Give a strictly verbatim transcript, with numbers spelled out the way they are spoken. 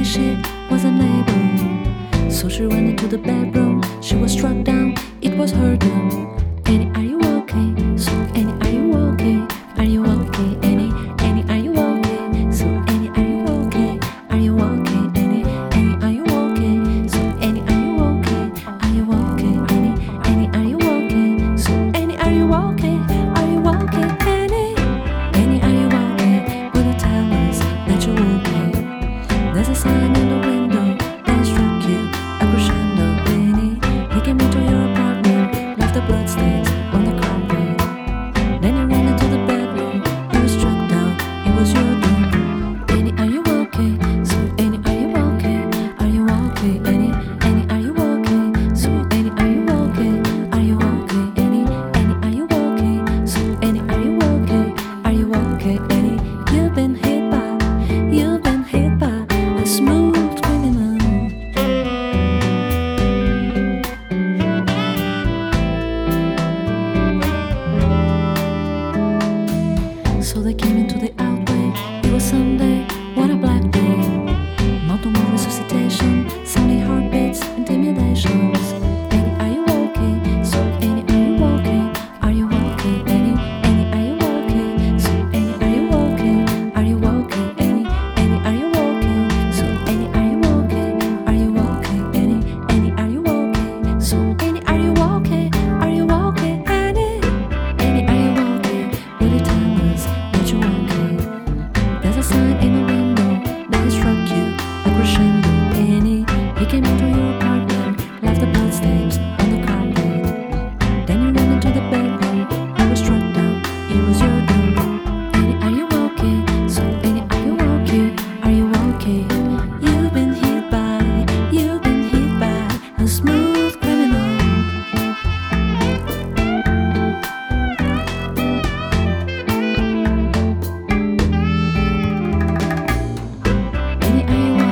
she was unable, so she ran into the bedroom. She was struck down, it was her doom. Annie, are you okay? So Annie, are you okay? Are you okay? Annie, Annie, are you okay? So Annie, are you okay? Are you okay? Annie, Annie, are you okay? So Annie, are you okay? Are you okay? Annie, Annie, are you okay? So Annie, are you okay? Are you okay? Annie, Annie, are you okay? Will you tell us that you're okay? There's a sign in the window that struck you, a crescendo. Annie, he came into your apartment, left the bloodstains on the carpet. Then you ran into the bedroom, you were struck down, it was your doom. Annie, are you okay? So Annie, are you okay? Are you okay? Annie, Annie, are you okay? So Annie, are you okay? Are you okay? Annie, Annie, are you okay? So Annie, are you okay? Are you okay? Annie, you've been hit by, you've been hit by a smooth criminal. So they came into the outway. It was Sunday, what a black day. Mountain wall resuscitation, Sunday heartbeats, intimidations. Annie, are you okay? So Annie, are you okay? Are you okay? Annie, Annie, are you okay? So Annie, are you okay? Are you okay? Annie, Annie, are you okay? So Annie, are you okay? Are you okay? Annie, Annie, are you okay? So Annie, are you okay? Are you okay? Annie, Annie, are you okay? Will you tell us that you're okay? There's a sign in the window that struck you, a crescendo. Annie, he came into your apartment, left the bloodstains on the carpet. Then you ran into the bedroom, you were struck down, it was your doom. Annie, are you okay? So Annie, are you okay? Are you okay? You've been hit by, you've been hit by a smooth criminal. Annie, are you